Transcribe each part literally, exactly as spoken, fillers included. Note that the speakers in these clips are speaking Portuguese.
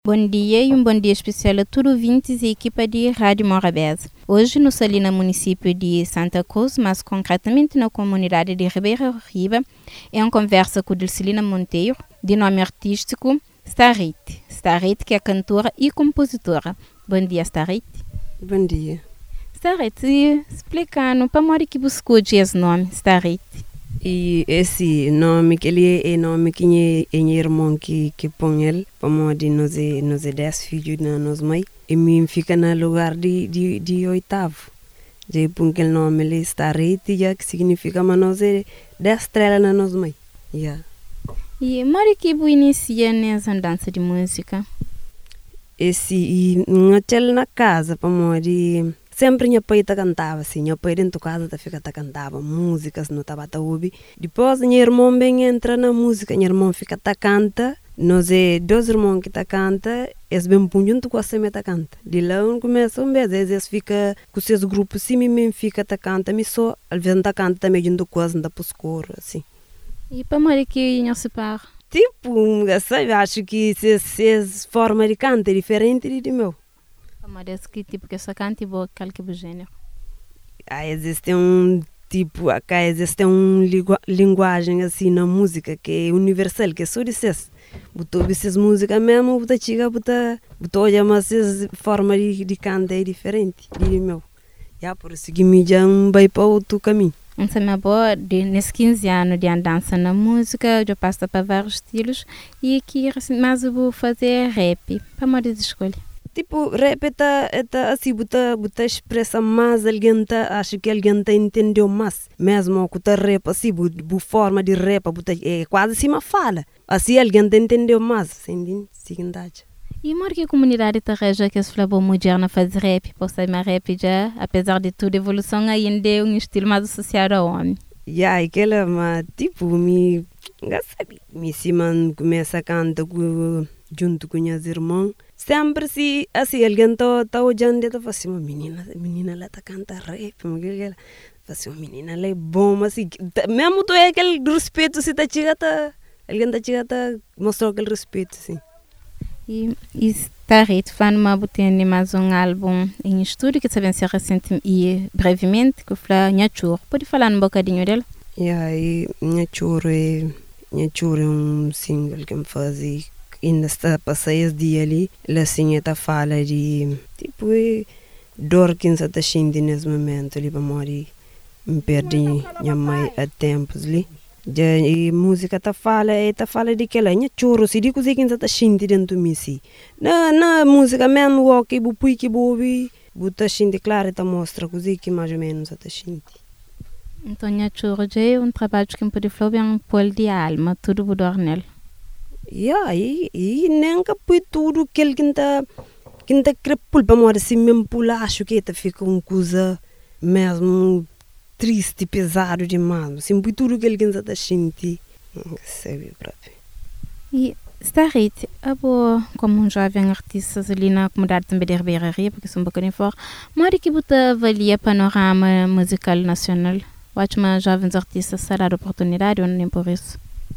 Bom dia e um bom dia especial a todos os ouvintes e equipa de Rádio Morabeza. Hoje, no Salina, município de Santa Cruz, mas concretamente na comunidade de Ribeira Riba, é uma conversa com Dulcelina Monteiro, de nome artístico Starrite. Starrite, que é cantora e compositora. Bom dia, Starrite. Bom dia. Starrite, explicando para mora que buscou esse nome, Starrite. E esse nome, que ele é o nome que é o irmão que, que põe ele, para modo nós é, nós é dez filhos na nossa mãe, e mim fica no lugar de, de, de oitavo. Já põe aquele nome, ele está rete, já que significa, mas nós é dez estrelas na nossa mãe. Yeah. E mora que você inicia nessa dança de música? Esse, e naquele na casa, para modo sempre minha pai tá cantava assim, minha pai dentro de casa tá fica tá cantava músicas no tabata ubi. Depois minha irmã bem entra na música, minha irmã fica tá canta. Nós é dois irmãos que tá canta, eles bem põem junto com a semeta tá canta. De lá um começa um vez, eles fica com seus grupos sim, mesmo fica tá canta, me só, às vezes tá canta também junto com as da puscoro assim. E para mora que não se para? Tipo, sabe, acho que se se forma de canto é diferente de meu. Mas que tipo que só canta e boa qualquer gênero. Ah, existe um tipo, acá existe uma linguagem assim na música que é universal, que é só de vocês. Botou essas músicas mesmo, botou chica, botou, botou olha, mas essa forma de, de cantar é diferente de meu. Já por isso que me já vai para outro caminho. Então, minha boa, nesses quinze anos de andança na música, eu passo para vários estilos e aqui mais eu vou fazer rap. Para modo de escolha. Tipo, rap é tá, assim, bota, bota expressa mais, alguém tá, acho que alguém tá entendeu mais. Mesmo que tá rap, assim, bu forma de rap, bota, é quase assim uma fala. Assim, alguém tá entendeu mais, assim, seguinte. E mora que a comunidade tá reja que se falou moderna faz rap, por ser mais rap já, apesar de tudo, a evolução ainda é um estilo mais associado ao homem. E yeah, aquela, mas, tipo, me, sabe, me cima começa a cantar junto com meus irmãos. Sempre se assim, alguém está tá olhando e está assim, uma menina, menina lá está cantando rap, ela assim, uma menina lá é bom, assim, mesmo tu é aquele respeito, se está chegando, tá, alguém está chegando, tá, mostrou aquele respeito, assim. E está rete, falando uma botene mais um álbum em estúdio que sabem ser recente e brevemente, que foi Nhachur. Pode falar um bocadinho dele? E aí, Nhachur é, Nhachur é um single que me faz e ainda está a passar esse dia ali, ela assim está fala de tipo é dor que está sentindo nesse momento ali para morrer, me perdi minha mãe há tempos ali. Já e música está fala é tá fala de que ela é choro se digo que está sentindo dentro de mim sim. Na na música mesmo o que bu pui que bu bi, bu tá sentindo claro está mostra coisa que mais ou menos está sentindo. Então Nhachur já é um trabalho que me pode falar bem um polo de alma, tudo bu dor nele. Yeah, e, e nem que põe tudo que ele está que está crepul para morrer assim mesmo pula acho que está fica uma coisa mesmo triste, pesado demais, assim põe tudo que ele está sentindo, sabe próprio. E Starrite, a boa como um jovem artista ali na comunidade também de Ribeira Riba, porque sou um bocadinho fora, mora que você avalia panorama musical nacional, ótima jovens artistas será a oportunidade ou nem por isso?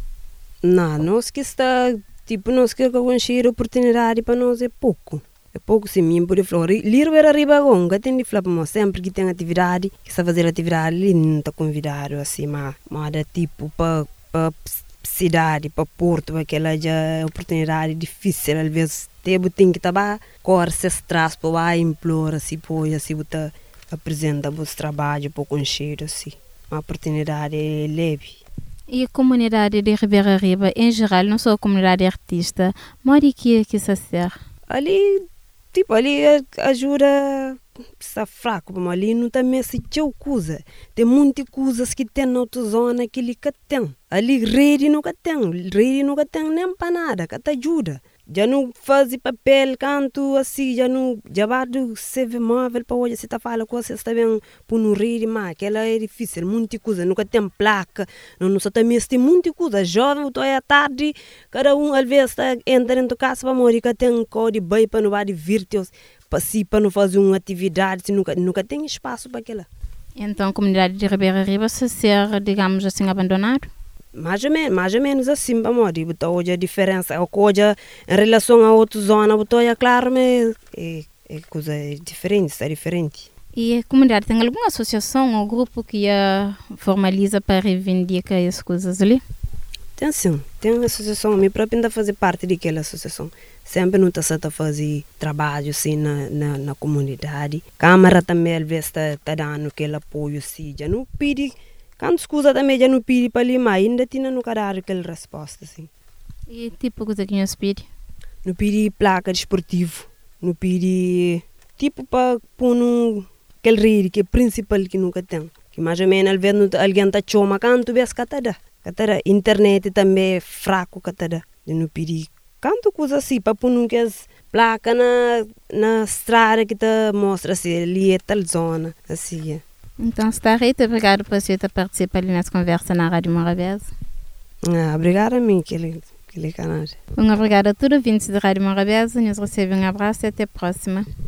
Não, nós que está, tipo, nós que conhecer a oportunidade para nós é pouco. É pouco, sim, mim por falar. Ribeira Riba Gonga tem de falar para nós, sempre que tem atividade, que está fazer atividade, ele não está convidado, assim, mas, mas é tipo para para cidade, para Porto, aquela já é oportunidade difícil, às vezes, tem que estar corre se traz para lá, implora, assim, põe, assim, você apresenta o seu trabalho para conhecer, assim. A oportunidade é leve. E a comunidade de Ribeira Riba, em geral, não só a comunidade artista, mora aqui que se ser? Ali, tipo, ali ajuda, está fraco, mas ali não também se tchau coisa. Tem muitas coisas que tem na outra zona que ele que tem. Ali rede nunca tem, rede nunca tem nem para nada, que te ajuda. Já não faz papel, canto assim, já não, já vai do C V móvel para hoje, se está falando com você, está bem, por não rir, mas aquela é difícil, muita coisa, nunca tem placa, não, não só também tem muita coisa, jovem, estou aí à tarde, cada um, às vezes, está entra dentro de casa para morrer, que tem um código bem para não vai divertir, para si, para não fazer uma atividade, nunca, nunca tem espaço para aquela. Então, a comunidade de Ribeira Riba, se ser, digamos assim, abandonado? Mais ou menos, mais ou menos assim, vamos dizer, hoje a diferença, hoje em relação a outra zona, é claro, mas é, é coisa diferente, está diferente. E a comunidade tem alguma associação ou grupo que a formaliza para reivindicar essas coisas ali? Tem sim, tem uma associação, me próprio ainda fazer parte daquela associação. Sempre não está a fazer trabalho assim na, na, na comunidade. Câmara também, às vezes, está tá dando aquele apoio, assim, já não pede, quando escusa também já não pede para ali, mas ainda tinha nunca dar aquela resposta, assim. E tipo coisa que nos pede? Não pede placa de esportivo, não pede, tipo, para pôr no, aquele rede que é principal que nunca tem. Que mais ou menos, às vezes, alguém está choma, canto, vês que está dá. A internet também é fraco, catada. Eu não pedi canto coisa assim, para pôr num que as placas na, na estrada que te mostra assim, ali é tal zona, assim. Então, está reito, obrigado por você participar ali nessa conversa na Rádio Morabeza. Ah, obrigada a mim, que ele, que ele canal. Um obrigado a todos os ouvintes da Rádio Morabeza, nos recebem um abraço e até a próxima.